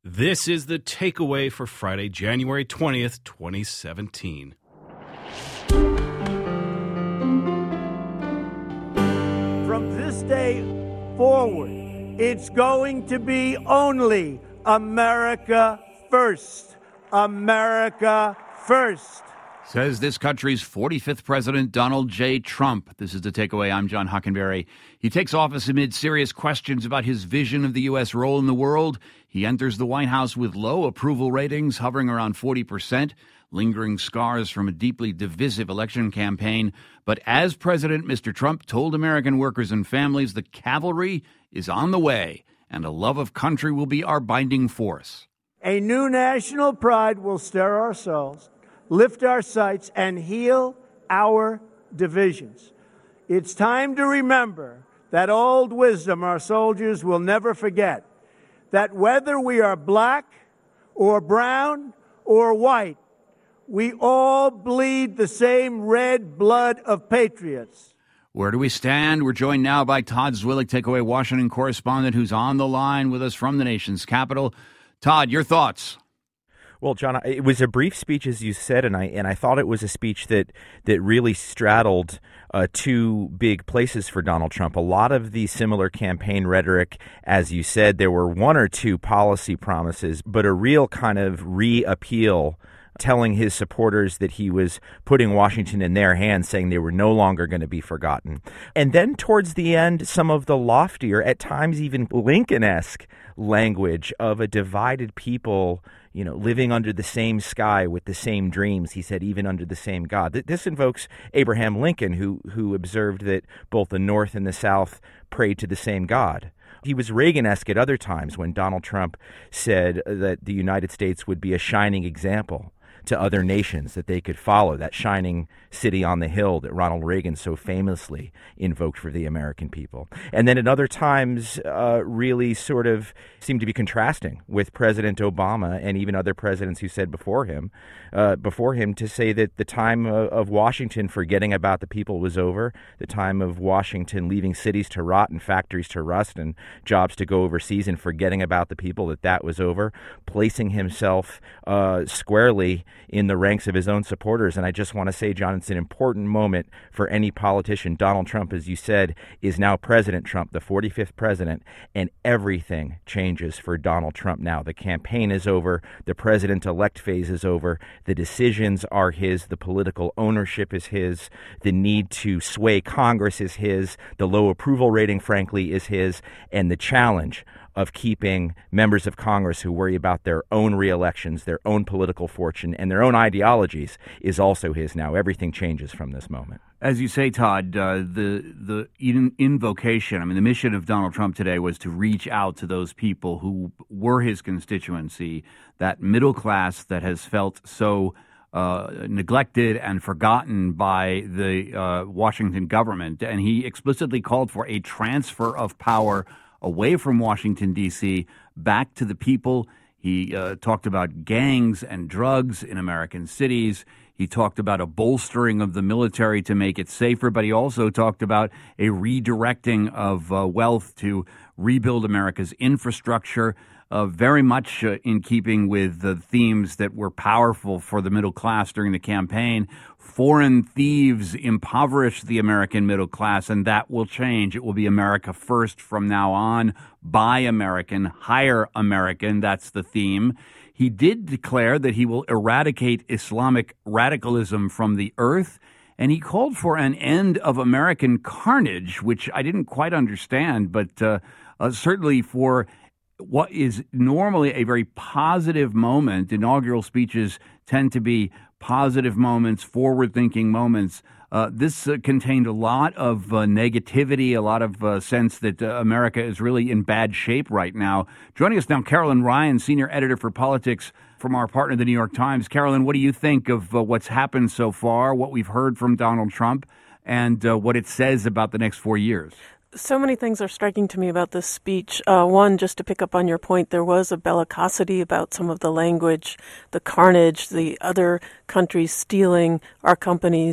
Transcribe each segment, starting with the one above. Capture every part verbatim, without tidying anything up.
This is the takeaway for Friday, January twentieth, twenty seventeen. From this day forward, it's going to be only America first. America first. Says this country's forty-fifth president, Donald J. Trump. This is the takeaway. I'm John Hockenberry. He takes office amid serious questions about his vision of the U S role in the world. He enters the White House with low approval ratings, hovering around forty percent, lingering scars from a deeply divisive election campaign. But as president, Mister Trump told American workers and families the cavalry is on the way, and a love of country will be our binding force. A new national pride will stir our souls, lift our sights, and heal our divisions. It's time to remember that old wisdom our soldiers will never forget, that whether we are black or brown or white, we all bleed the same red blood of patriots. Where do we stand? We're joined now by Todd Zwillich, Takeaway Washington correspondent, who's on the line with us from the nation's capital. Todd, your thoughts? Well, John, it was a brief speech, as you said, and I and I thought it was a speech that that really straddled uh, two big places for Donald Trump. A lot of the similar campaign rhetoric, as you said, there were one or two policy promises, but a real kind of re-appeal, telling his supporters that he was putting Washington in their hands, saying they were no longer going to be forgotten. And then towards the end, some of the loftier, at times even Lincoln-esque language of a divided people, you know, living under the same sky with the same dreams, he said, even under the same God. This invokes Abraham Lincoln, who who observed that both the North and the South prayed to the same God. He was Reagan-esque at other times when Donald Trump said that the United States would be a shining example to other nations that they could follow, that shining city on the hill that Ronald Reagan so famously invoked for the American people. And then at other times uh, really sort of seemed to be contrasting with President Obama and even other presidents who said before him, uh, before him to say that the time of, of Washington forgetting about the people was over, the time of Washington leaving cities to rot and factories to rust and jobs to go overseas and forgetting about the people, that that was over, placing himself uh, squarely in the ranks of his own supporters. And I just want to say, John, it's an important moment for any politician. Donald Trump, as you said, is now President Trump, the forty-fifth president, and everything changes for Donald Trump now. The campaign is over. The president-elect phase is over. The decisions are his. The political ownership is his. The need to sway Congress is his. The low approval rating, frankly, is his. And the challenge of keeping members of Congress who worry about their own reelections, their own political fortune, and their own ideologies is also his now. Everything changes from this moment. As you say, Todd, uh, the the in, invocation, I mean, the mission of Donald Trump today was to reach out to those people who were his constituency, that middle class that has felt so uh, neglected and forgotten by the uh, Washington government. And he explicitly called for a transfer of power away from Washington, D C, back to the people. He uh, talked about gangs and drugs in American cities. He talked about a bolstering of the military to make it safer, but he also talked about a redirecting of uh, wealth to rebuild America's infrastructure, uh, very much uh, in keeping with the themes that were powerful for the middle class during the campaign. Foreign thieves impoverish the American middle class, and that will change. It will be America first from now on. Buy American, hire American. That's the theme. He did declare that he will eradicate Islamic radicalism from the earth, and he called for an end of American carnage, which I didn't quite understand, but uh, uh, certainly for what is normally a very positive moment. Inaugural speeches tend to be positive moments, forward-thinking moments. Uh, this uh, contained a lot of uh, negativity, a lot of uh, sense that uh, America is really in bad shape right now. Joining us now, Carolyn Ryan, senior editor for politics from our partner, the New York Times. Carolyn, what do you think of uh, what's happened so far, what we've heard from Donald Trump, and uh, what it says about the next four years? So many things are striking to me about this speech. Uh, one, just to pick up on your point, there was a bellicosity about some of the language, the carnage, the other countries stealing our companies.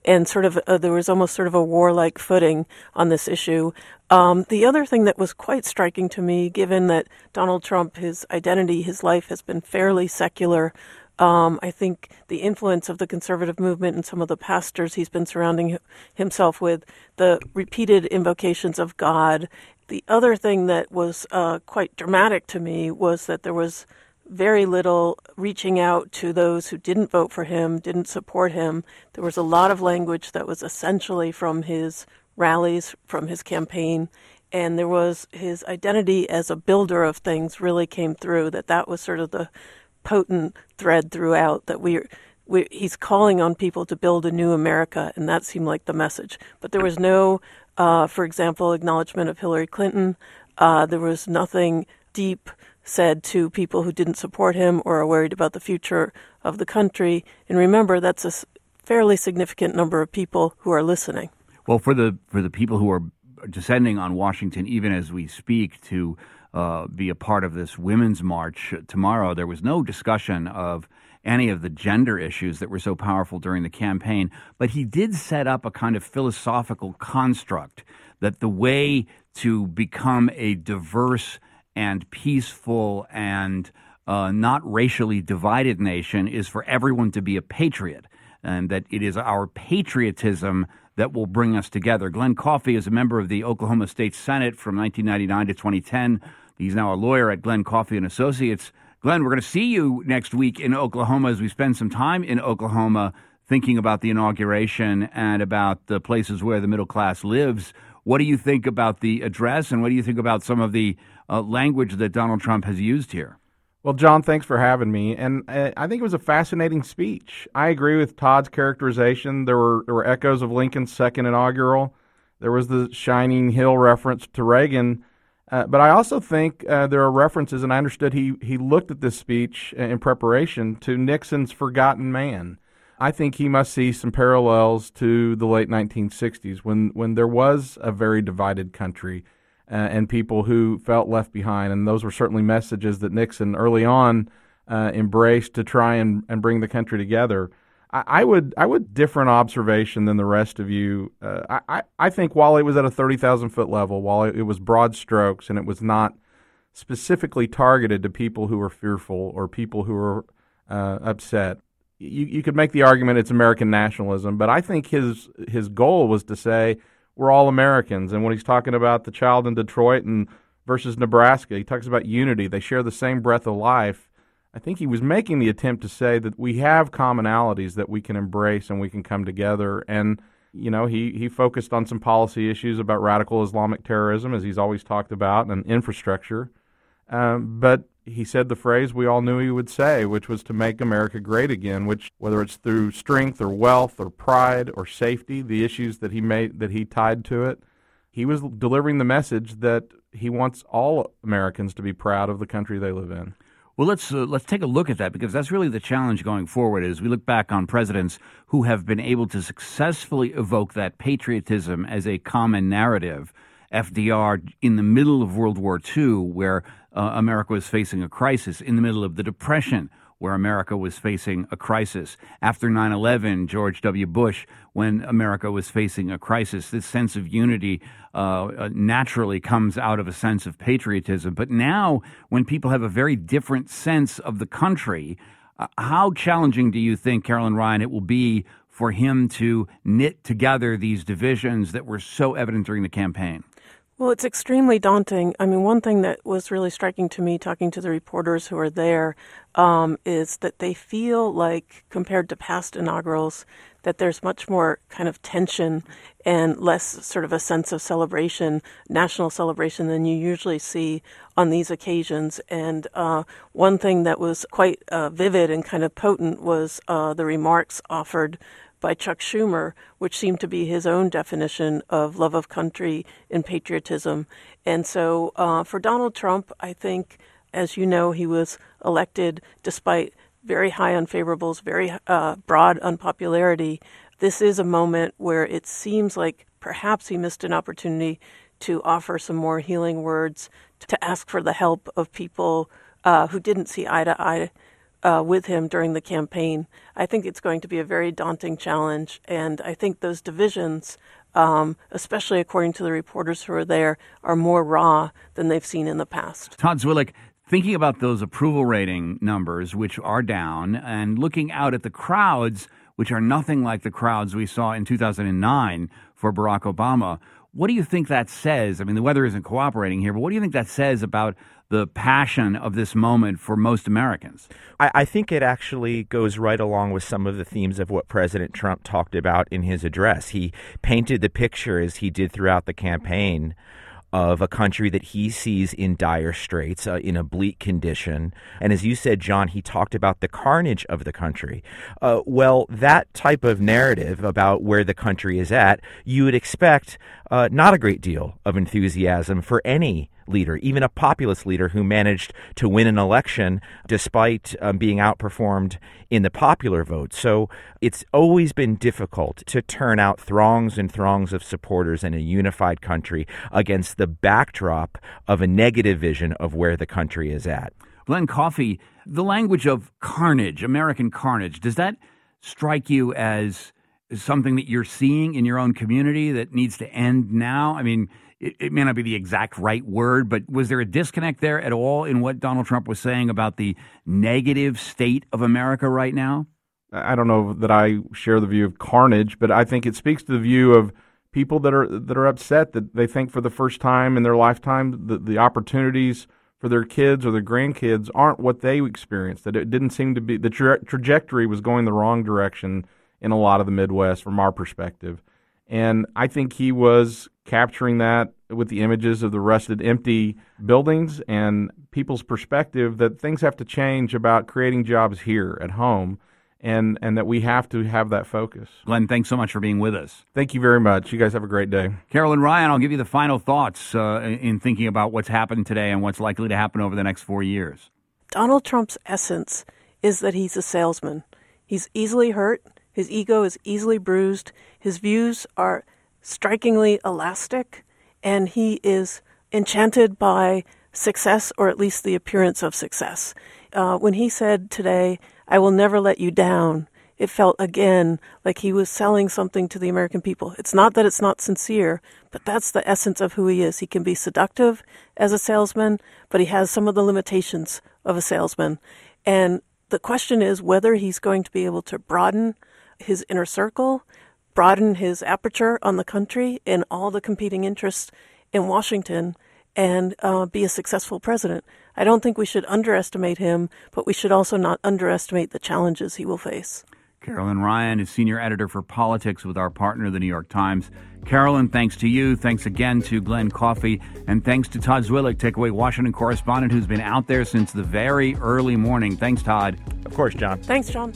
and sort of uh, there was almost sort of a warlike footing on this issue. Um, the other thing that was quite striking to me, given that Donald Trump, his identity, his life has been fairly secular, Um, I think the influence of the conservative movement and some of the pastors he's been surrounding himself with, the repeated invocations of God. The other thing that was uh, quite dramatic to me was that there was very little reaching out to those who didn't vote for him, didn't support him. There was a lot of language that was essentially from his rallies, from his campaign, and there was his identity as a builder of things really came through, that that was sort of the potent thread throughout, that we, we he's calling on people to build a new America, and that seemed like the message. But there was no, uh, for example, acknowledgement of Hillary Clinton. Uh, there was nothing deep said to people who didn't support him or are worried about the future of the country. And remember, that's a fairly significant number of people who are listening. Well, for the for the people who are descending on Washington, even as we speak, to Uh, be a part of this women's march tomorrow, there was no discussion of any of the gender issues that were so powerful during the campaign. But he did set up a kind of philosophical construct that the way to become a diverse and peaceful and uh, not racially divided nation is for everyone to be a patriot, and that it is our patriotism that will bring us together. Glenn Coffey is a member of the Oklahoma State Senate from nineteen ninety-nine to twenty ten. He's now a lawyer at Glenn Coffey and Associates. Glenn, we're going to see you next week in Oklahoma as we spend some time in Oklahoma thinking about the inauguration and about the places where the middle class lives. What do you think about the address, and what do you think about some of the uh, language that Donald Trump has used here? Well, John, thanks for having me. And uh, I think it was a fascinating speech. I agree with Todd's characterization. There were there were echoes of Lincoln's second inaugural. There was the Shining Hill reference to Reagan. Uh, but I also think uh, there are references, and I understood he, he looked at this speech in preparation to Nixon's Forgotten Man. I think he must see some parallels to the late nineteen sixties when, when there was a very divided country uh, and people who felt left behind. And those were certainly messages that Nixon early on uh, embraced to try and, and bring the country together. I, I would I would different observation than the rest of you. Uh, I, I think while it was at a thirty thousand foot level, while it, it was broad strokes and it was not specifically targeted to people who were fearful or people who were uh, upset, you, you could make the argument it's American nationalism. But I think his his goal was to say we're all Americans. And when he's talking about the child in Detroit and versus Nebraska, he talks about unity. They share the same breath of life. I think he was making the attempt to say that we have commonalities that we can embrace and we can come together. And, you know, he, he focused on some policy issues about radical Islamic terrorism, as he's always talked about, and infrastructure. Um, but he said the phrase we all knew he would say, which was to make America great again, which, whether it's through strength or wealth or pride or safety, the issues that he made, that he tied to it, he was delivering the message that he wants all Americans to be proud of the country they live in. Well, let's uh, let's take a look at that, because that's really the challenge going forward as we look back on presidents who have been able to successfully evoke that patriotism as a common narrative. F D R in the middle of World War Two, where uh, America was facing a crisis, in the middle of the Depression, where America was facing a crisis. After nine eleven, George W. Bush, when America was facing a crisis, this sense of unity uh, naturally comes out of a sense of patriotism. But now, when people have a very different sense of the country, uh, how challenging do you think, Carolyn Ryan, it will be for him to knit together these divisions that were so evident during the campaign? Well, it's extremely daunting. I mean, one thing that was really striking to me talking to the reporters who are there um, is that they feel like, compared to past inaugurals, that there's much more kind of tension and less sort of a sense of celebration, national celebration, than you usually see on these occasions. And uh, one thing that was quite uh, vivid and kind of potent was uh, the remarks offered by Chuck Schumer, which seemed to be his own definition of love of country and patriotism. And so uh, for Donald Trump, I think, as you know, he was elected despite very high unfavorables, very uh, broad unpopularity. This is a moment where it seems like perhaps he missed an opportunity to offer some more healing words, to ask for the help of people uh, who didn't see eye to eye uh, with him during the campaign. I think it's going to be a very daunting challenge, and I think those divisions, um, especially according to the reporters who are there, are more raw than they've seen in the past. Todd Zwillich, thinking about those approval rating numbers, which are down, and looking out at the crowds, which are nothing like the crowds we saw in two thousand nine for Barack Obama, what do you think that says? I mean, the weather isn't cooperating here, but what do you think that says about the passion of this moment for most Americans? I, I think it actually goes right along with some of the themes of what President Trump talked about in his address. He painted the picture, as he did throughout the campaign, of a country that he sees in dire straits, uh, in a bleak condition. And as you said, John, he talked about the carnage of the country. Uh, well, that type of narrative about where the country is at, you would expect uh, not a great deal of enthusiasm for any leader, even a populist leader who managed to win an election despite um, being outperformed in the popular vote. So it's always been difficult to turn out throngs and throngs of supporters in a unified country against the backdrop of a negative vision of where the country is at. Glenn Coffey, the language of carnage, American carnage, does that strike you as something that you're seeing in your own community that needs to end now? I mean, it, it may not be the exact right word, but was there a disconnect there at all in what Donald Trump was saying about the negative state of America right now? I don't know that I share the view of carnage, but I think it speaks to the view of people that are that are upset that they think for the first time in their lifetime the, the opportunities for their kids or their grandkids aren't what they experienced, that it didn't seem to be, the tra- trajectory was going the wrong direction in a lot of the Midwest from our perspective. And I think he was capturing that with the images of the rusted, empty buildings and people's perspective that things have to change about creating jobs here at home, and, and that we have to have that focus. Glenn, thanks so much for being with us. Thank you very much. You guys have a great day. Carolyn Ryan, I'll give you the final thoughts uh, in thinking about what's happened today and what's likely to happen over the next four years. Donald Trump's essence is that he's a salesman. He's easily hurt. His ego is easily bruised. His views are strikingly elastic, and he is enchanted by success, or at least the appearance of success. Uh, when he said today, "I will never let you down," it felt again like he was selling something to the American people. It's not that it's not sincere, but that's the essence of who he is. He can be seductive as a salesman, but he has some of the limitations of a salesman. And the question is whether he's going to be able to broaden his inner circle, broaden his aperture on the country and all the competing interests in Washington, and uh, be a successful president. I don't think we should underestimate him, but we should also not underestimate the challenges he will face. Carolyn Ryan is senior editor for politics with our partner, the New York Times. Carolyn, thanks to you. Thanks again to Glenn Coffey. And thanks to Todd Zwillich, Takeaway Washington correspondent, who's been out there since the very early morning. Thanks, Todd. Of course, John. Thanks, John.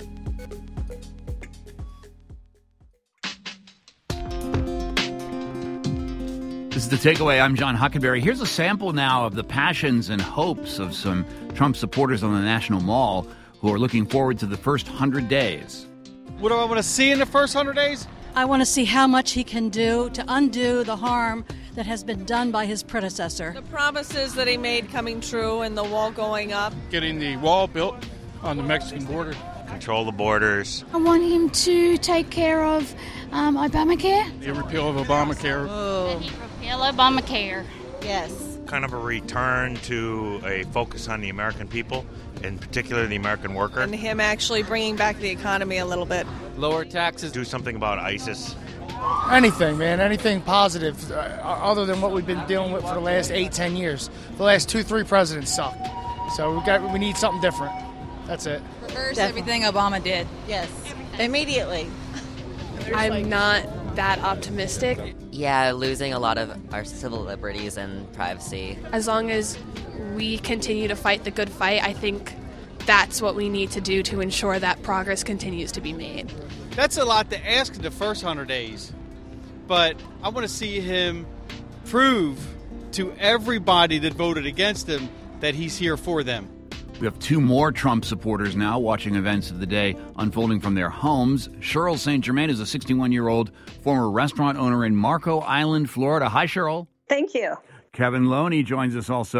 This is The Takeaway. I'm John Huckenberry. Here's a sample now of the passions and hopes of some Trump supporters on the National Mall who are looking forward to the first hundred days. What do I want to see in the first hundred days? I want to see how much he can do to undo the harm that has been done by his predecessor. The promises that he made coming true and the wall going up. Getting the wall built on the Mexican border. Control the borders. I want him to take care of um, Obamacare. The repeal of Obamacare. Oh. Repeal Obamacare. Yes. Kind of a return to a focus on the American people, in particular the American worker. And him actually bringing back the economy a little bit. Lower taxes. Do something about ISIS. Anything, man. Anything positive uh, other than what we've been dealing with for the last eight, ten years. The last two, three presidents sucked. So we got we need something different. That's it. Reverse everything Obama did. Yes. Immediately. I'm not that optimistic. Yeah, losing a lot of our civil liberties and privacy. As long as we continue to fight the good fight, I think that's what we need to do to ensure that progress continues to be made. That's a lot to ask in the first hundred days. But I want to see him prove to everybody that voted against him that he's here for them. We have two more Trump supporters now watching events of the day unfolding from their homes. Cheryl Saint Germain is a sixty-one-year-old former restaurant owner in Marco Island, Florida. Hi, Cheryl. Thank you. Kevin Loney joins us also,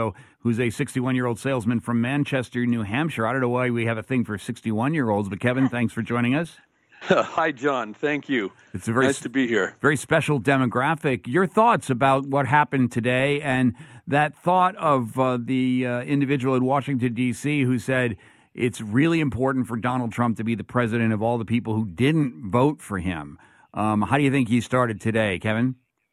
who's a sixty-one-year-old salesman from Manchester, New Hampshire. I don't know why we have a thing for sixty-one-year-olds, but Kevin, thanks for joining us. Hi, John. Thank you. It's a very nice to be here. Very special demographic. Your thoughts about what happened today and that thought of uh, the uh, individual in Washington, D C who said it's really important for Donald Trump to be the president of all the people who didn't vote for him. Um, how do you think he started today, Kevin?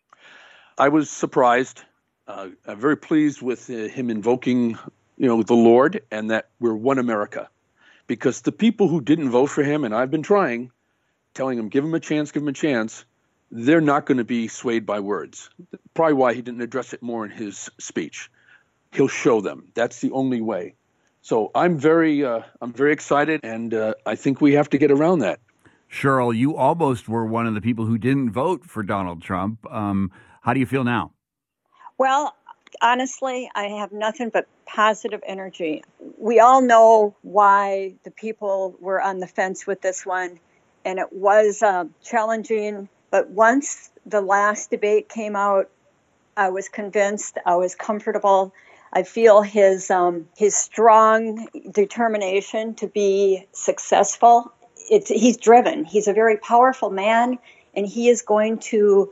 I was surprised. Uh, I'm very pleased with uh, him invoking, you know, the Lord and that we're one America. Because the people who didn't vote for him, and I've been trying, telling them, give him a chance, give him a chance, they're not going to be swayed by words. Probably why he didn't address it more in his speech. He'll show them. That's the only way. So I'm very, uh, I'm very excited, and uh, I think we have to get around that. Cheryl, you almost were one of the people who didn't vote for Donald Trump. Um, how do you feel now? Well, honestly, I have nothing but positive energy. We all know why the people were on the fence with this one, and it was uh, challenging. But once the last debate came out, I was convinced, I was comfortable. I feel his um, his strong determination to be successful. It's, he's driven. He's a very powerful man, and he is going to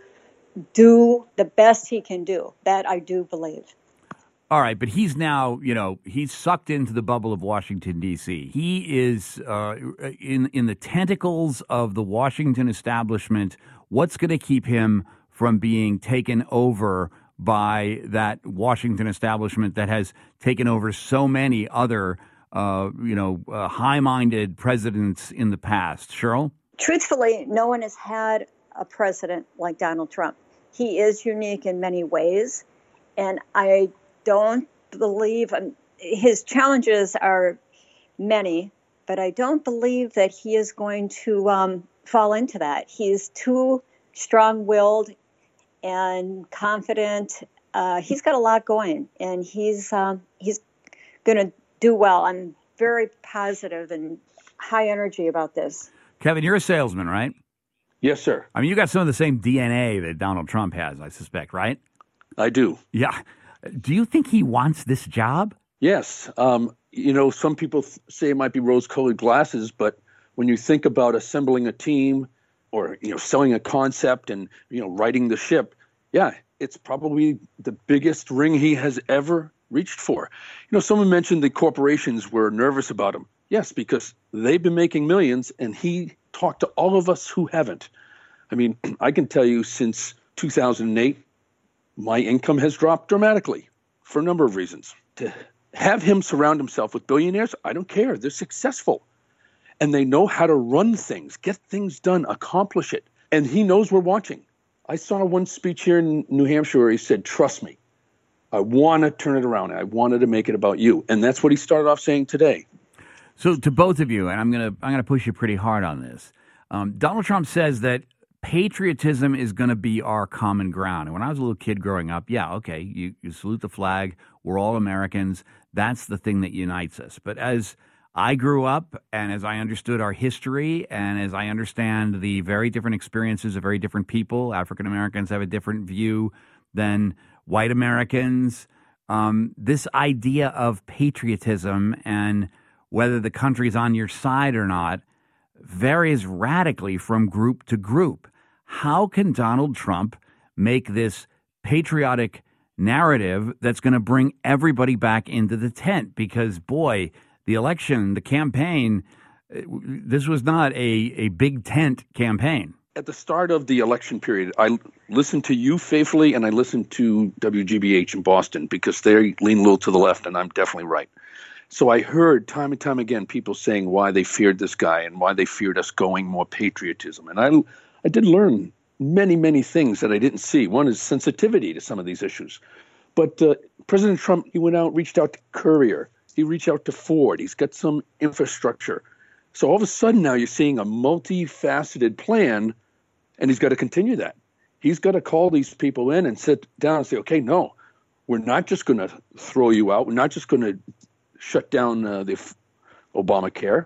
do the best he can do. That I do believe. All right, but he's now, you know, he's sucked into the bubble of Washington, D C. He is uh, in in the tentacles of the Washington establishment. What's going to keep him from being taken over by that Washington establishment that has taken over so many other, uh, you know, uh, high-minded presidents in the past? Cheryl? Truthfully, no one has had a president like Donald Trump. He is unique in many ways, and I don't believe um, his challenges are many, but I don't believe that he is going to um, fall into that. He's too strong-willed and confident. Uh, he's got a lot going, and he's um, he's going to do well. I'm very positive and high energy about this. Kevin, you're a salesman, right? Yes, sir. I mean, you got some of the same D N A that Donald Trump has, I suspect, right? I do. Yeah. Do you think he wants this job? Yes. Um, you know, some people th- say it might be rose-colored glasses, but when you think about assembling a team or, you know, selling a concept and, you know, righting the ship, yeah, it's probably the biggest ring he has ever reached for. You know, someone mentioned the corporations were nervous about him. Yes, because they've been making millions, and he talked to all of us who haven't. I mean, I can tell you since two thousand eight, my income has dropped dramatically for a number of reasons. To have him surround himself with billionaires, I don't care. They're successful. And they know how to run things, get things done, accomplish it. And he knows we're watching. I saw one speech here in New Hampshire where he said, trust me, I want to turn it around. I wanted to make it about you. And that's what he started off saying today. So to both of you, and I'm going to I'm going to push you pretty hard on this, um, Donald Trump says that patriotism is going to be our common ground. And when I was a little kid growing up, yeah, okay, you, you salute the flag. We're all Americans. That's the thing that unites us. But as I grew up and as I understood our history and as I understand the very different experiences of very different people, African Americans have a different view than white Americans. Um, this idea of patriotism and whether the country's on your side or not varies radically from group to group. How can Donald Trump make this patriotic narrative that's going to bring everybody back into the tent? Because, boy, the election, the campaign, this was not a, a big tent campaign. At the start of the election period, I listened to you faithfully, and I listened to W G B H in Boston because they lean a little to the left, and I'm definitely right. So I heard time and time again people saying why they feared this guy and why they feared us going more patriotism. And I, I did learn many, many things that I didn't see. One is sensitivity to some of these issues. But uh, President Trump, he went out, reached out to Courier. He reached out to Ford. He's got some infrastructure. So all of a sudden now you're seeing a multifaceted plan, and he's got to continue that. He's got to call these people in and sit down and say, okay, no, we're not just going to throw you out. We're not just going to shut down uh, the Obamacare,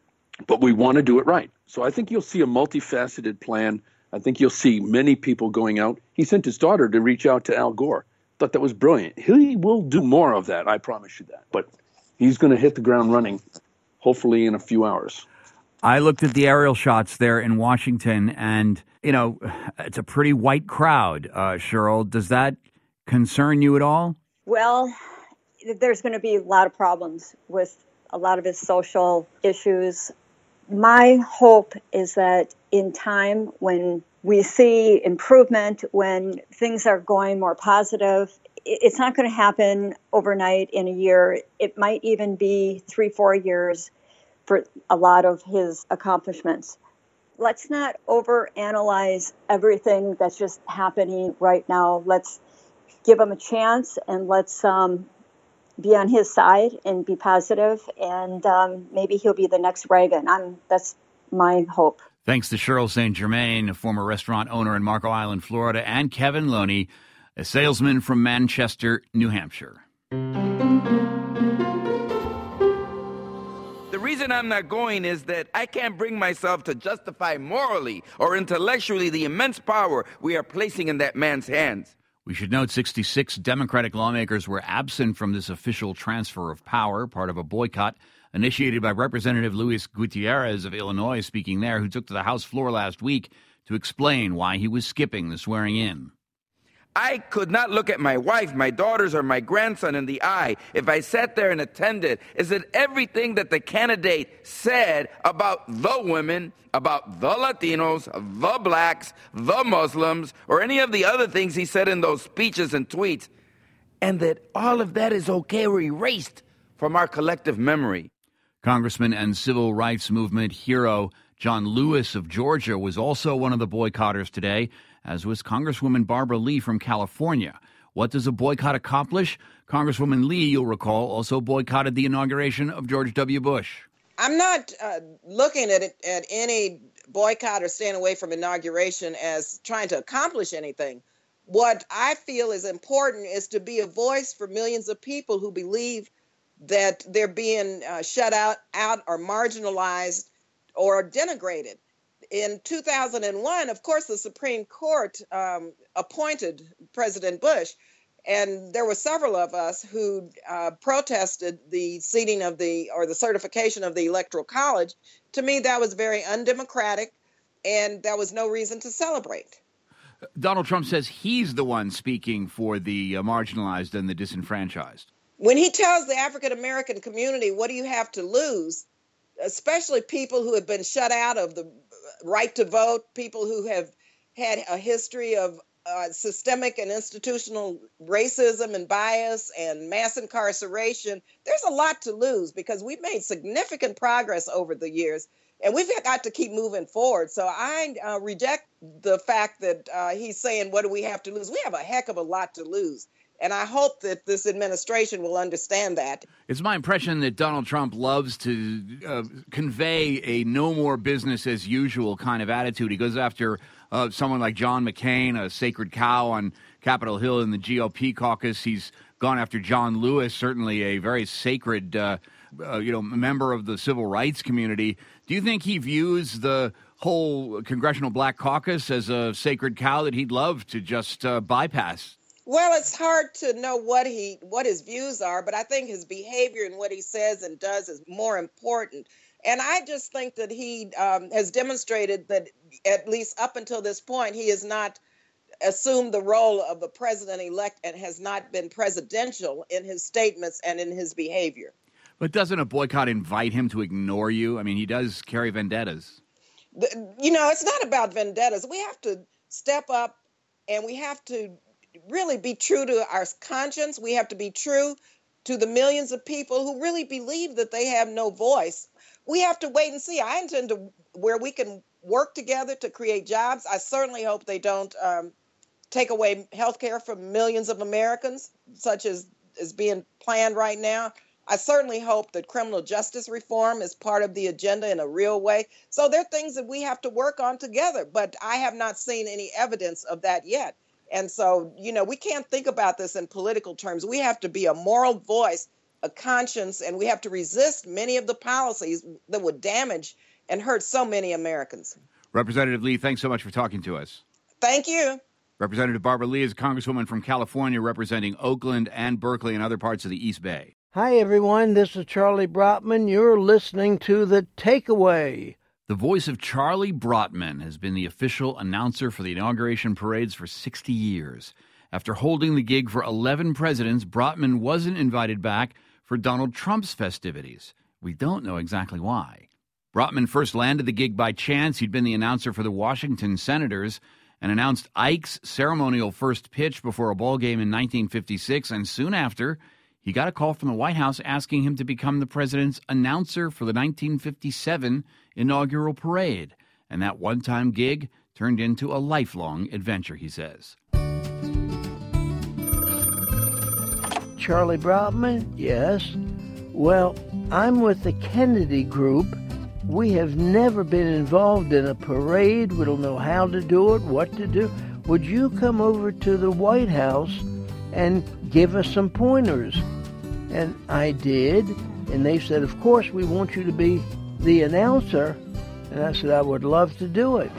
but we want to do it right. So I think you'll see a multifaceted plan. I think you'll see many people going out. He sent his daughter to reach out to Al Gore. thought that was brilliant. He will do more of that, I promise you that. But he's going to hit the ground running, hopefully in a few hours. I looked at the aerial shots there in Washington, and, you know, it's a pretty white crowd, uh, Cheryl. Does that concern you at all? Well, there's going to be a lot of problems with a lot of his social issues. My hope is that in time, when we see improvement, when things are going more positive, it's not going to happen overnight in a year. It might even be three, four years for a lot of his accomplishments. Let's not overanalyze everything that's just happening right now. Let's give him a chance, and let's um, be on his side and be positive, and um, maybe he'll be the next Reagan. I'm, that's my hope. Thanks to Cheryl Saint Germain, a former restaurant owner in Marco Island, Florida, and Kevin Loney, a salesman from Manchester, New Hampshire. The reason I'm not going is that I can't bring myself to justify morally or intellectually the immense power we are placing in that man's hands. We should note sixty-six Democratic lawmakers were absent from this official transfer of power, part of a boycott initiated by Representative Luis Gutierrez of Illinois, speaking there, who took to the House floor last week to explain why he was skipping the swearing-in. I could not look at my wife, my daughters, or my grandson in the eye if I sat there and attended. Is that everything that the candidate said about the women, about the Latinos, the blacks, the Muslims, or any of the other things he said in those speeches and tweets, and that all of that is okay or erased from our collective memory? Congressman and civil rights movement hero John Lewis of Georgia was also one of the boycotters today, as was Congresswoman Barbara Lee from California. What does a boycott accomplish? Congresswoman Lee, you'll recall, also boycotted the inauguration of George W. Bush. I'm not uh, looking at it, at any boycott or staying away from inauguration as trying to accomplish anything. What I feel is important is to be a voice for millions of people who believe that they're being uh, shut out, out or marginalized or denigrated. In two thousand one, of course, the Supreme Court um, appointed President Bush, and there were several of us who uh, protested the seating of the or the certification of the Electoral College. To me, that was very undemocratic, and there was no reason to celebrate. Donald Trump says he's the one speaking for the uh, marginalized and the disenfranchised. When he tells the African American community, what do you have to lose, especially people who have been shut out of the right to vote, people who have had a history of uh, systemic and institutional racism and bias and mass incarceration, there's a lot to lose because we've made significant progress over the years, and we've got to keep moving forward. So I uh, reject the fact that uh, he's saying, what do we have to lose? We have a heck of a lot to lose. And I hope that this administration will understand that. It's my impression that Donald Trump loves to uh, convey a no more business as usual kind of attitude. He goes after uh, someone like John McCain, a sacred cow on Capitol Hill in the G O P caucus. He's gone after John Lewis, certainly a very sacred uh, uh, you know, member of the civil rights community. Do you think he views the whole Congressional Black Caucus as a sacred cow that he'd love to just uh, bypass? Well, it's hard to know what he what his views are, but I think his behavior and what he says and does is more important. And I just think that he um, has demonstrated that, at least up until this point, he has not assumed the role of the president-elect and has not been presidential in his statements and in his behavior. But doesn't a boycott invite him to ignore you? I mean, he does carry vendettas. The, you know, it's not about vendettas. We have to step up, and we have to really be true to our conscience. We have to be true to the millions of people who really believe that they have no voice. We have to wait and see. I intend to where we can work together to create jobs. I certainly hope they don't um, take away health care from millions of Americans, such as is being planned right now. I certainly hope that criminal justice reform is part of the agenda in a real way. So there are things that we have to work on together, but I have not seen any evidence of that yet. And so, you know, we can't think about this in political terms. We have to be a moral voice, a conscience, and we have to resist many of the policies that would damage and hurt so many Americans. Representative Lee, thanks so much for talking to us. Thank you. Representative Barbara Lee is a congresswoman from California representing Oakland and Berkeley and other parts of the East Bay. Hi, everyone. This is Charlie Brotman. You're listening to The Takeaway. The voice of Charlie Brotman has been the official announcer for the inauguration parades for sixty years. After holding the gig for eleven presidents, Brotman wasn't invited back for Donald Trump's festivities. We don't know exactly why. Brotman first landed the gig by chance. He'd been the announcer for the Washington Senators and announced Ike's ceremonial first pitch before a ball game in nineteen fifty-six, and soon after, he got a call from the White House asking him to become the president's announcer for the nineteen fifty-seven inaugural parade. And that one-time gig turned into a lifelong adventure, he says. Charlie Brotman, yes. Well, I'm with the Kennedy Group. We have never been involved in a parade. We don't know how to do it, what to do. Would you come over to the White House and give us some pointers? And I did, and they said, of course, we want you to be the announcer. And I said, I would love to do it.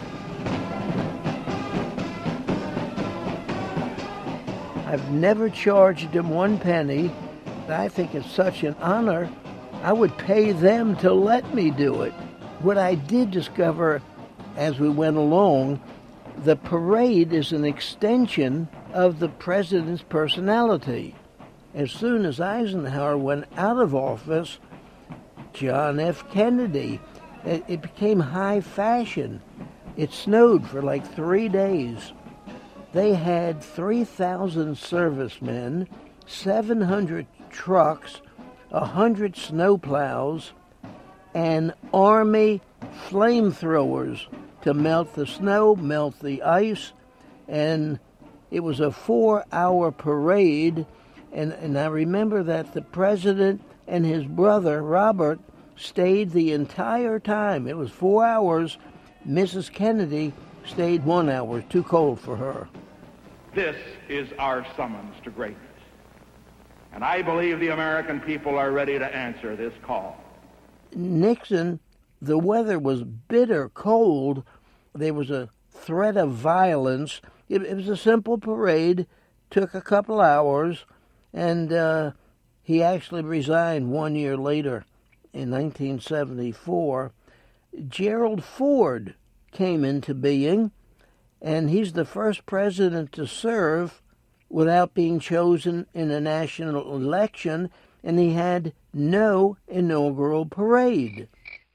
I've never charged them one penny. I think it's such an honor. I would pay them to let me do it. What I did discover as we went along, the parade is an extension of the president's personality. As soon as Eisenhower went out of office, John F. Kennedy, it, it became high fashion. It snowed for like three days. They had three thousand servicemen, seven hundred trucks, one hundred snowplows, and Army flamethrowers to melt the snow, melt the ice, and it was a four-hour parade, and, and I remember that the president and his brother, Robert, stayed the entire time. It was four hours. Missus Kennedy stayed one hour, too cold for her. This is our summons to greatness, and I believe the American people are ready to answer this call. Nixon, the weather was bitter cold. There was a threat of violence. It, it was a simple parade, took a couple hours, and uh, he actually resigned one year later in nineteen seventy-four. Gerald Ford came into being, and he's the first president to serve without being chosen in a national election, and he had no inaugural parade.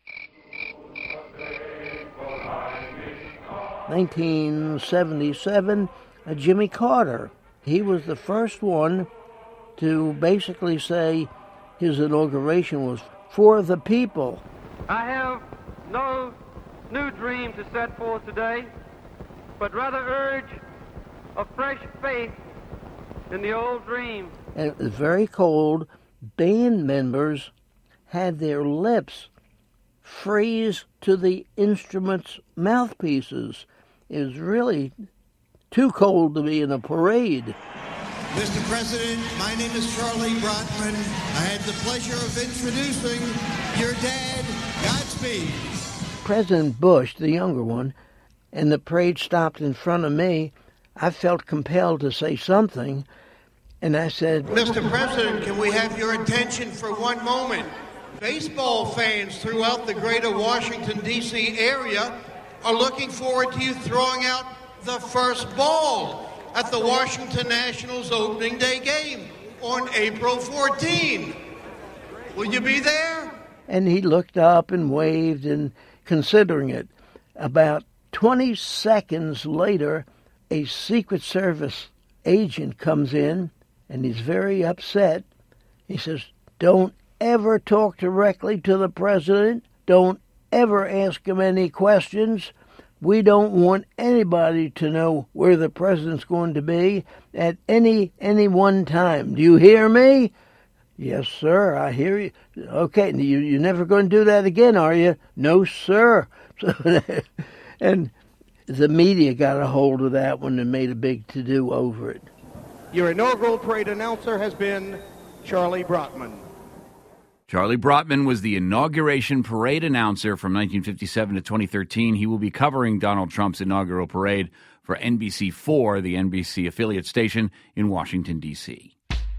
nineteen seventy-seven, uh, Jimmy Carter. He was the first one to basically say his inauguration was for the people. I have no new dream to set forth today, but rather urge a fresh faith in the old dream. And it was very cold. Band members had their lips freeze to the instruments' mouthpieces. It was really too cold to be in a parade. Mister President, my name is Charlie Brotman. I had the pleasure of introducing your dad, Godspeed. President Bush, the younger one, and the parade stopped in front of me. I felt compelled to say something, and I said, Mister President, can we have your attention for one moment? Baseball fans throughout the greater Washington, D C area are looking forward to you throwing out the first ball at the Washington Nationals opening day game on April fourteenth. Will you be there? And he looked up and waved and considering it. About twenty seconds later, a Secret Service agent comes in, and he's very upset. He says, don't ever talk directly to the president. Don't ever ask him any questions. We don't want anybody to know where the president's going to be at any any one time. Do you hear me? Yes, sir, I hear you. Okay, you, you're never going to do that again, are you? No, sir. So, and the media got a hold of that one and made a big to-do over it. Your inaugural parade announcer has been Charlie Brotman. Charlie Brotman was the inauguration parade announcer from nineteen fifty-seven to twenty thirteen. He will be covering Donald Trump's inaugural parade for N B C four, the N B C affiliate station in Washington, D C.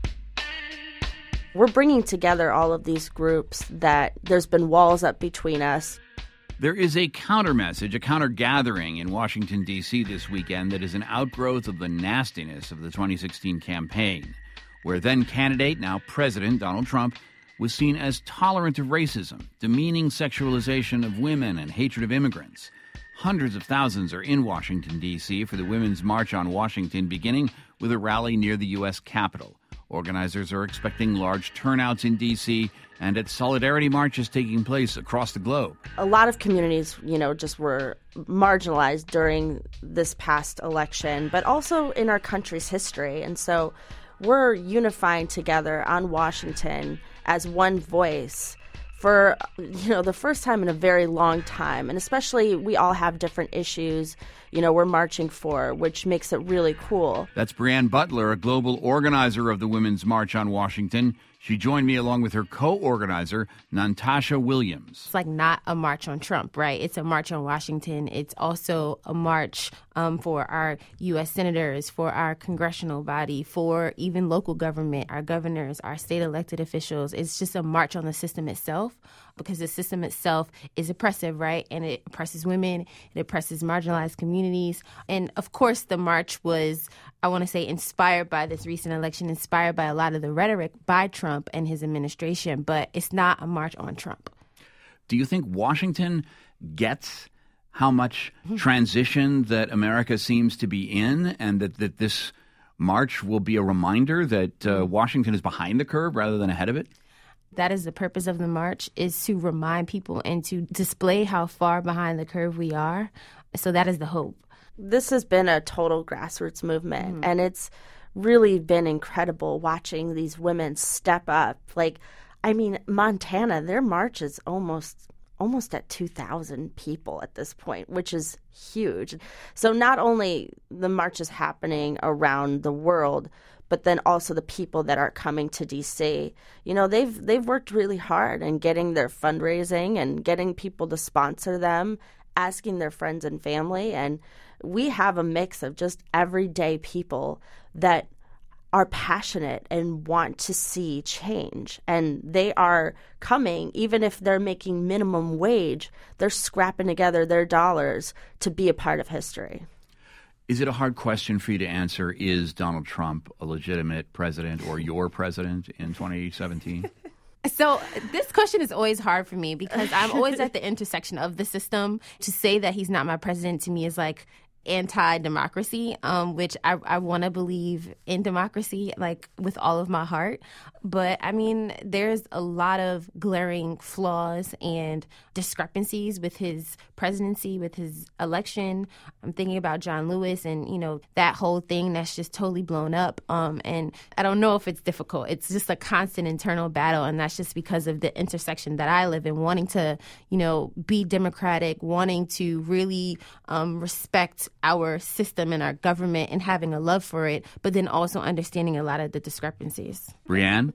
We're bringing together all of these groups that there's been walls up between us. There is a counter message, a counter gathering in Washington, D C this weekend that is an outgrowth of the nastiness of the twenty sixteen campaign, where then candidate, now President Donald Trump, was seen as tolerant of racism, demeaning sexualization of women, and hatred of immigrants. Hundreds of thousands are in Washington, D C for the Women's March on Washington, beginning with a rally near the U S Capitol. Organizers are expecting large turnouts in D C and at solidarity marches taking place across the globe. A lot of communities, you know, just were marginalized during this past election, but also in our country's history. And so we're unifying together on Washington as one voice for, you know, the first time in a very long time. And especially we all have different issues, you know, we're marching for, which makes it really cool. That's Brianne Butler, a global organizer of the Women's March on Washington. She joined me along with her co-organizer, Natasha Williams. It's like not a march on Trump, right? It's a march on Washington. It's also a march um, for our U S senators, for our congressional body, for even local government, our governors, our state elected officials. It's just a march on the system itself, because the system itself is oppressive, right? And it oppresses women, it oppresses marginalized communities. And of course, the march was, I want to say, inspired by this recent election, inspired by a lot of the rhetoric by Trump and his administration, but it's not a march on Trump. Do you think Washington gets how much transition that America seems to be in, and that, that this march will be a reminder that uh, Washington is behind the curve rather than ahead of it? That is the purpose of the march, is to remind people and to display how far behind the curve we are. So that is the hope. This has been a total grassroots movement, mm-hmm. and it's really been incredible watching these women step up. Like, I mean, Montana, their march is almost almost at two thousand people at this point, which is huge. So not only the march is happening around the world, but then also the people that are coming to D C. You know, they've they've worked really hard in getting their fundraising and getting people to sponsor them, asking their friends and family. And we have a mix of just everyday people that are passionate and want to see change. And they are coming, even if they're making minimum wage, they're scrapping together their dollars to be a part of history. Is it a hard question for you to answer? Is Donald Trump a legitimate president or your president in twenty seventeen? So this question is always hard for me because I'm always at the intersection of the system. To say that he's not my president to me is like anti-democracy, um, which I, I want to believe in democracy, like with all of my heart. But I mean, there's a lot of glaring flaws and discrepancies with his presidency, with his election. I'm thinking about John Lewis and, you know, that whole thing that's just totally blown up. Um, and I don't know if it's difficult. It's just a constant internal battle. And that's just because of the intersection that I live in, wanting to, you know, be democratic, wanting to really um, respect our system and our government and having a love for it, but then also understanding a lot of the discrepancies. Brianne?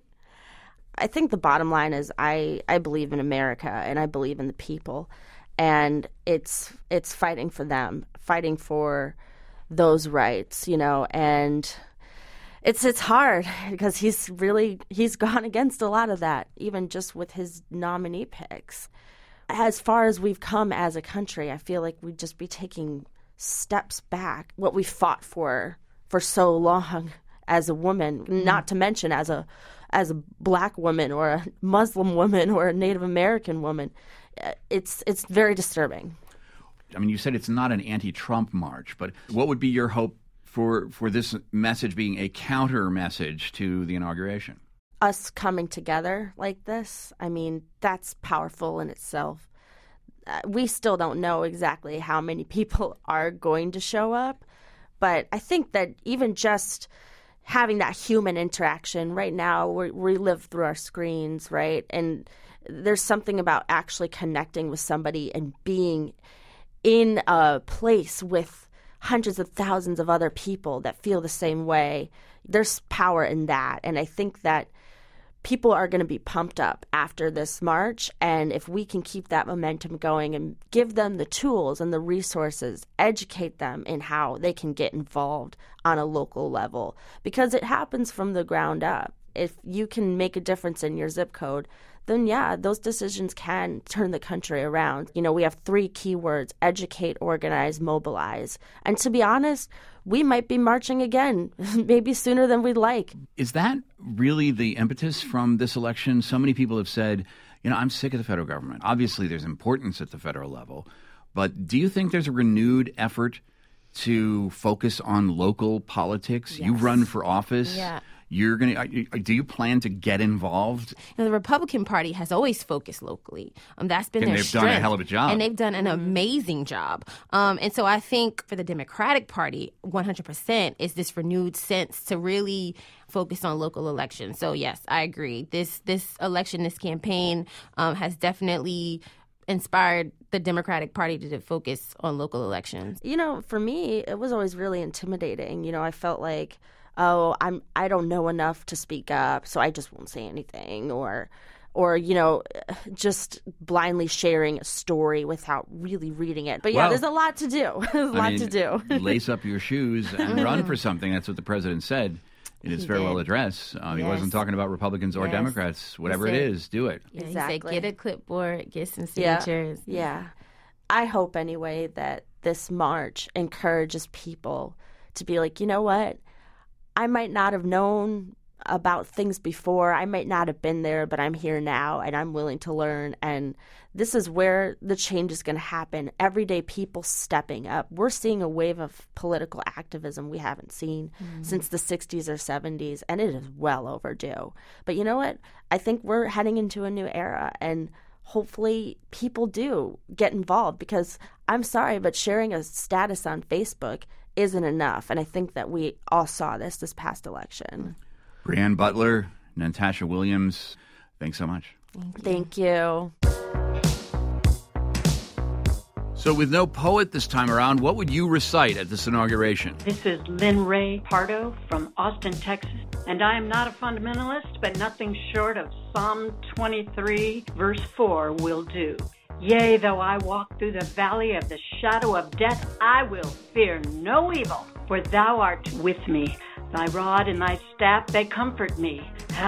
I think the bottom line is I, I believe in America and I believe in the people, and it's it's fighting for them, fighting for those rights, you know, and it's it's hard because he's really he's gone against a lot of that, even just with his nominee picks. As far as we've come as a country, I feel like we'd just be taking steps back, what we fought for for so long as a woman, mm-hmm. not to mention as a as a black woman or a Muslim woman or a Native American woman. It's it's very disturbing. I mean, you said it's not an anti-Trump march, but what would be your hope for for this message being a counter message to the inauguration? Us coming together like this, I mean, that's powerful in itself. Uh, we still don't know exactly how many people are going to show up, but I think that even just having that human interaction right now, we we live through our screens, right? And there's something about actually connecting with somebody and being in a place with hundreds of thousands of other people that feel the same way. There's power in that. And I think that people are going to be pumped up after this march. And if we can keep that momentum going and give them the tools and the resources, educate them in how they can get involved on a local level, because it happens from the ground up. If you can make a difference in your zip code, then yeah, those decisions can turn the country around. You know, we have three keywords: educate, organize, mobilize. And to be honest, we might be marching again, maybe sooner than we'd like. Is that really the impetus from this election? So many people have said, you know, I'm sick of the federal government. Obviously, there's importance at the federal level. But do you think there's a renewed effort to focus on local politics? Yes. You run for office. Yeah. You're going to. Do you plan to get involved? You know, the Republican Party has always focused locally. Um, that's been and their they've strength. done a hell of a job. And they've done an amazing job. Um, and so I think for the Democratic Party, one hundred percent is this renewed sense to really focus on local elections. So yes, I agree. This this election, this campaign um, has definitely inspired the Democratic Party to focus on local elections. You know, for me, it was always really intimidating. You know, I felt like, oh, I'm I don't know enough to speak up, so I just won't say anything, or or you know, just blindly sharing a story without really reading it. But yeah, well, there's a lot to do. There's a I lot mean, to do. Lace up your shoes and run for something. That's what the president said in his He farewell did. address. Um, He Yes. wasn't talking about Republicans or Yes. Democrats. Whatever He it said- is, do it. Yeah, Exactly. He said, get a clipboard, get some Yeah. signatures. Yeah. I hope anyway that this march encourages people to be like, you know what? I might not have known about things before. I might not have been there, but I'm here now and I'm willing to learn. And this is where the change is going to happen. Everyday people stepping up. We're seeing a wave of political activism we haven't seen Mhm. since the sixties or seventies, and it is well overdue. But you know what? I think we're heading into a new era, and hopefully people do get involved, because I'm sorry, but sharing a status on Facebook isn't enough. And I think that we all saw this this past election. Brianne Butler, Natasha Williams, thanks so much. Thank you. So with no poet this time around, what would you recite at this inauguration? This is Lynn Ray Pardo from Austin, Texas, and I am not a fundamentalist, but nothing short of Psalm twenty-three, verse four will do. Yea, though I walk through the valley of the shadow of death, I will fear no evil, for thou art with me. Thy rod and thy staff, they comfort me.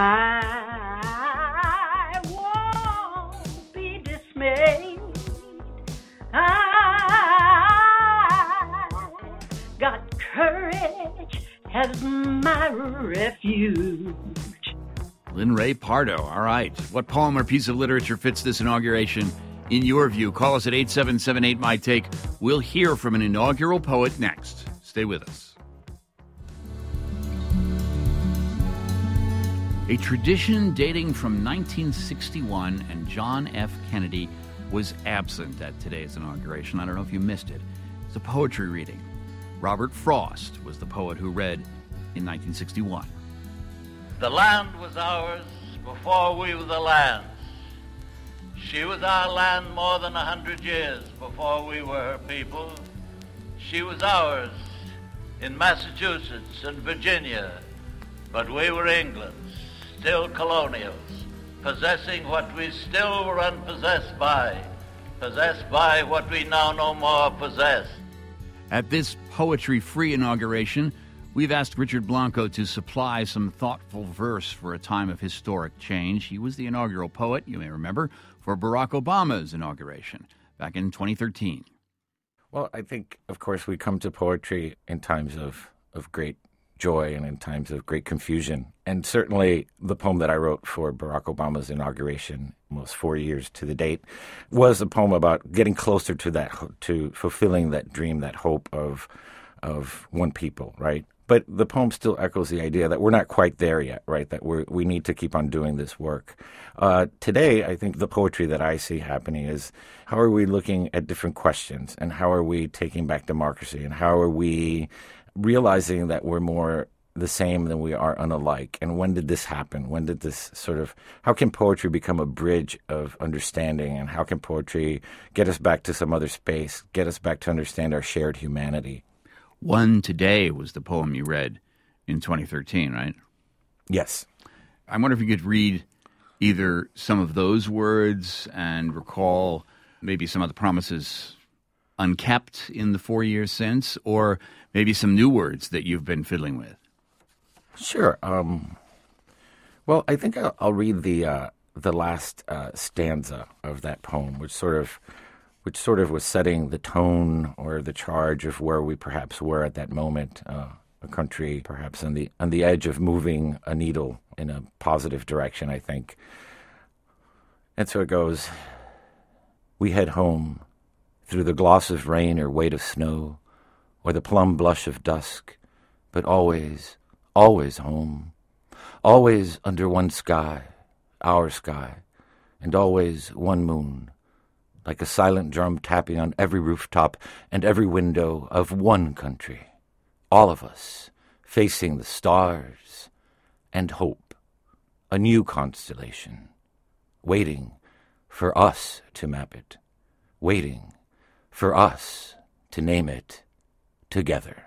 I won't be dismayed. I got courage as my refuge. Lynn Ray Pardo. All right. What poem or piece of literature fits this inauguration in your view? Call us at eight seven seven eight, M Y T A K E. We'll hear from an inaugural poet next. Stay with us. A tradition dating from nineteen sixty-one, and John F. Kennedy was absent at today's inauguration. I don't know if you missed it. It's a poetry reading. Robert Frost was the poet who read in nineteen sixty-one. The land was ours before we were the land's. She was our land more than a hundred years before we were her people. She was ours in Massachusetts and Virginia, but we were England's, still colonials, possessing what we still were unpossessed by, possessed by what we now no more possess. At this poetry-free inauguration, we've asked Richard Blanco to supply some thoughtful verse for a time of historic change. He was the inaugural poet, you may remember, for Barack Obama's inauguration back in twenty thirteen. Well, I think, of course, we come to poetry in times of, of great joy and in times of great confusion. And certainly the poem that I wrote for Barack Obama's inauguration, almost four years to the date, was a poem about getting closer to that, to fulfilling that dream, that hope of of one people, right? But the poem still echoes the idea that we're not quite there yet, right? That we we need to keep on doing this work. Uh, today, I think the poetry that I see happening is how are we looking at different questions, and how are we taking back democracy, and how are we realizing that we're more the same than we are unalike? And when did this happen? When did this sort of, how can poetry become a bridge of understanding, and how can poetry get us back to some other space, get us back to understand our shared humanity? One Today was the poem you read in twenty thirteen, right? Yes. I wonder if you could read either some of those words and recall maybe some of the promises unkept in the four years since, or maybe some new words that you've been fiddling with. Sure. Um, well, I think I'll, I'll read the uh, the last uh, stanza of that poem, which sort of which sort of was setting the tone or the charge of where we perhaps were at that moment. Uh, a country perhaps on the on the edge of moving a needle in a positive direction, I think. And so it goes, we head home through the gloss of rain or weight of snow or the plum blush of dusk, but always, always home, always under one sky, our sky, and always one moon, like a silent drum tapping on every rooftop and every window of one country, all of us facing the stars and hope, a new constellation, waiting for us to map it, waiting for us to name it together.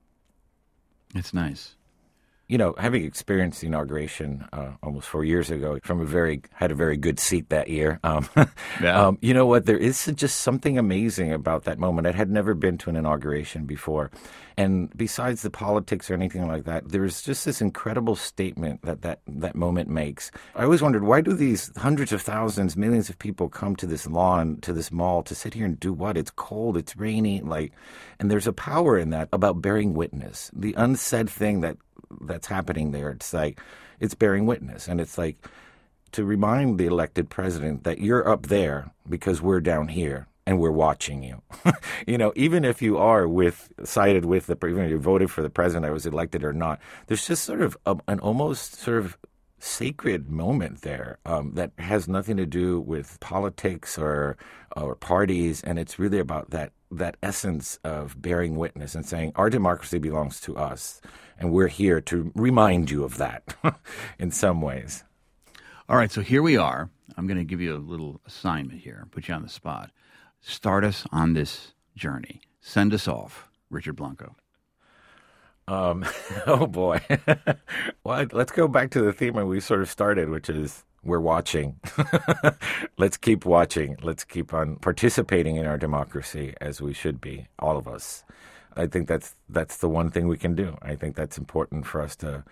It's nice. You know, having experienced the inauguration uh, almost four years ago, from a very had a very good seat that year. Um, yeah. um, you know what? There is just something amazing about that moment. I had never been to an inauguration before, and besides the politics or anything like that, there's just this incredible statement that that that moment makes. I always wondered, why do these hundreds of thousands, millions of people come to this lawn, to this mall, to sit here and do what? It's cold, it's rainy, like, and there's a power in that about bearing witness. The unsaid thing that. that's happening there. It's like, it's bearing witness. And it's like to remind the elected president that you're up there because we're down here and we're watching you. You know, even if you are with, sided with the, even if you voted for the president that was elected or not, there's just sort of a, an almost sort of sacred moment there um, that has nothing to do with politics or or parties, and it's really about that that essence of bearing witness and saying our democracy belongs to us, and we're here to remind you of that in some ways. All right, so here we are. I'm going to give you a little assignment here, put you on the spot. Start us on this journey. Send us off, Richard Blanco. Um, oh, boy. Well, let's go back to the theme when we sort of started, which is we're watching. Let's keep watching. Let's keep on participating in our democracy as we should be, all of us. I think that's that's the one thing we can do. I think that's important for us to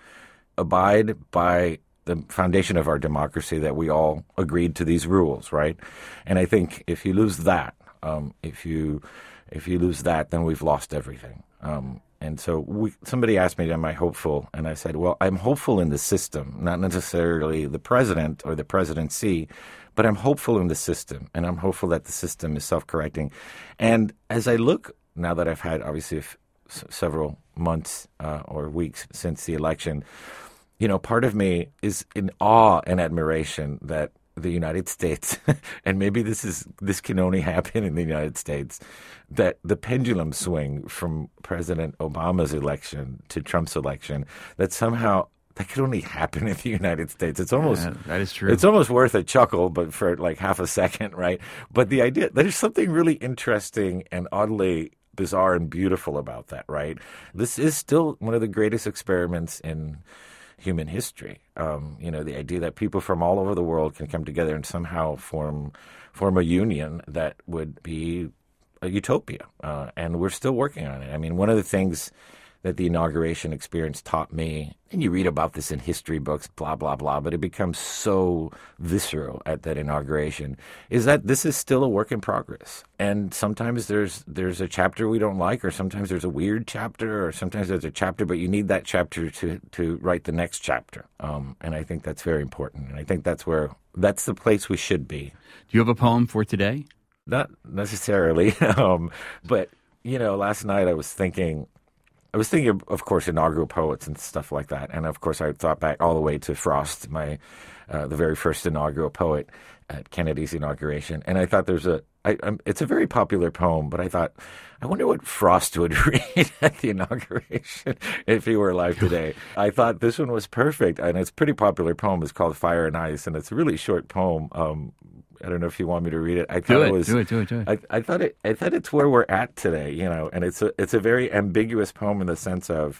abide by the foundation of our democracy, that we all agreed to these rules, right? And I think if you lose that, um, if you if you lose that, then we've lost everything. Um, and so we, somebody asked me, am I hopeful? And I said, well, I'm hopeful in the system, not necessarily the president or the presidency, but I'm hopeful in the system, and I'm hopeful that the system is self-correcting. And as I look, now that I've had obviously f- several months uh, or weeks since the election, you know, part of me is in awe and admiration that the United States, and maybe this is this can only happen in the United States, that the pendulum swing from President Obama's election to Trump's election, that somehow that could only happen in the United States. It's almost yeah, that is true. It's almost worth a chuckle, but for like half a second, right? But the idea there's something really interesting and oddly bizarre and beautiful about that, right? This is still one of the greatest experiments in human history. Um, you know, the idea that people from all over the world can come together and somehow form form a union that would be a utopia. Uh, and we're still working on it. I mean, one of the things that the inauguration experience taught me, and you read about this in history books, blah, blah, blah, but it becomes so visceral at that inauguration, is that this is still a work in progress. And sometimes there's there's a chapter we don't like, or sometimes there's a weird chapter, or sometimes there's a chapter, but you need that chapter to, to write the next chapter. Um, and I think that's very important. And I think that's where, that's the place we should be. Do you have a poem for today? Not necessarily. um, but, you know, last night I was thinking... I was thinking, of, of course, inaugural poets and stuff like that. And, of course, I thought back all the way to Frost, my uh, the very first inaugural poet at Kennedy's inauguration. And I thought there's a I, – it's a very popular poem, but I thought, I wonder what Frost would read at the inauguration if he were alive today. I thought this one was perfect. And it's a pretty popular poem. It's called Fire and Ice, and it's a really short poem. Um I don't know if you want me to read it. I thought do it, it was. Do it. Do it. Do it. I, I thought it. I thought it's where we're at today. You know, and it's a it's a very ambiguous poem in the sense of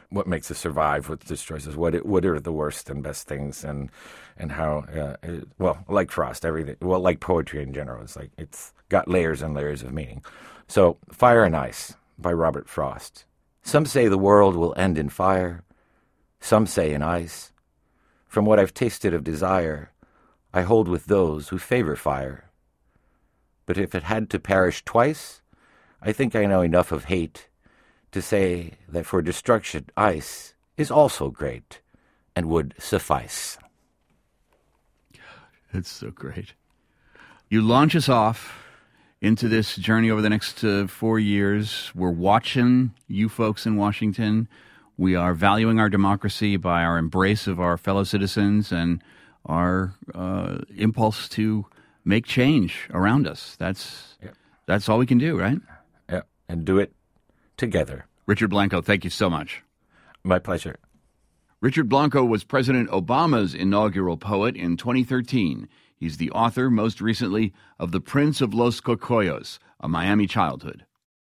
what makes us survive, what destroys us, what what are the worst and best things, and and how uh, it, well, like Frost, everything, well, like poetry in general, it's like it's got layers and layers of meaning. So, Fire and Ice by Robert Frost. Some say the world will end in fire, some say in ice. From what I've tasted of desire, I hold with those who favor fire. But if it had to perish twice, I think I know enough of hate to say that for destruction ice is also great and would suffice. It's so great. You launch us off into this journey over the next uh, four years. We're watching you folks in Washington. We are valuing our democracy by our embrace of our fellow citizens and our uh, impulse to make change around us. That's yeah. that's all we can do, right? Yeah, and do it together. Richard Blanco, thank you so much. My pleasure. Richard Blanco was President Obama's inaugural poet in twenty thirteen. He's the author, most recently, of The Prince of Los Cocoyos, A Miami Childhood.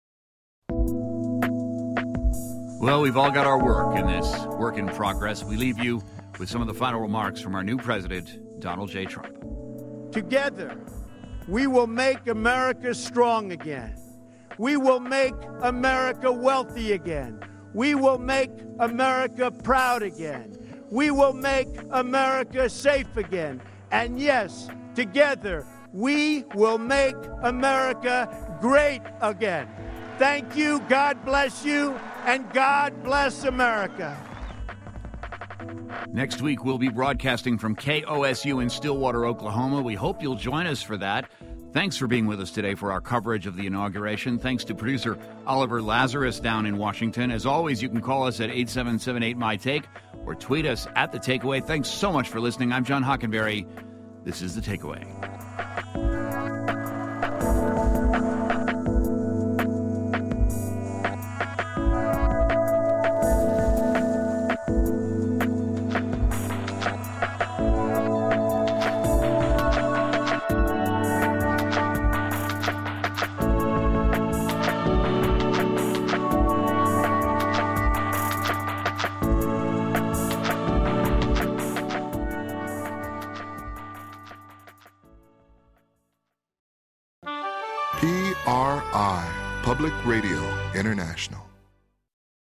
Well, we've all got our work in this work in progress. We leave you with some of the final remarks from our new president, Donald J. Trump. Together, we will make America strong again. We will make America wealthy again. We will make America proud again. We will make America safe again. And yes, together, we will make America great again. Thank you, God bless you, and God bless America. Next week, we'll be broadcasting from K O S U in Stillwater, Oklahoma. We hope you'll join us for that. Thanks for being with us today for our coverage of the inauguration. Thanks to producer Oliver Lazarus down in Washington. As always, you can call us at eight seven seven eight, M Y Take or tweet us at The Takeaway. Thanks so much for listening. I'm John Hockenberry. This is The Takeaway. P R I, Public Radio International.